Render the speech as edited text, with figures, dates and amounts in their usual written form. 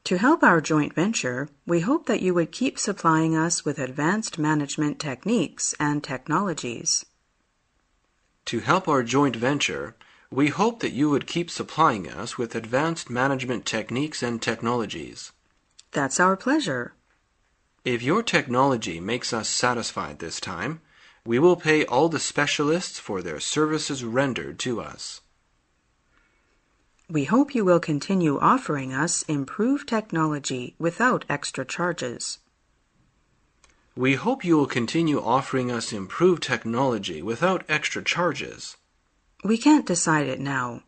To help our joint venture, we hope that you would keep supplying us with advanced management techniques and technologies. To help our joint venture, we hope that you would keep supplying us with advanced management techniques and technologies. That's our pleasure. If your technology makes us satisfied this time, we will pay all the specialists for their services rendered to us. We hope you will continue offering us improved technology without extra charges. We hope you will continue offering us improved technology without extra charges. We can't decide it now.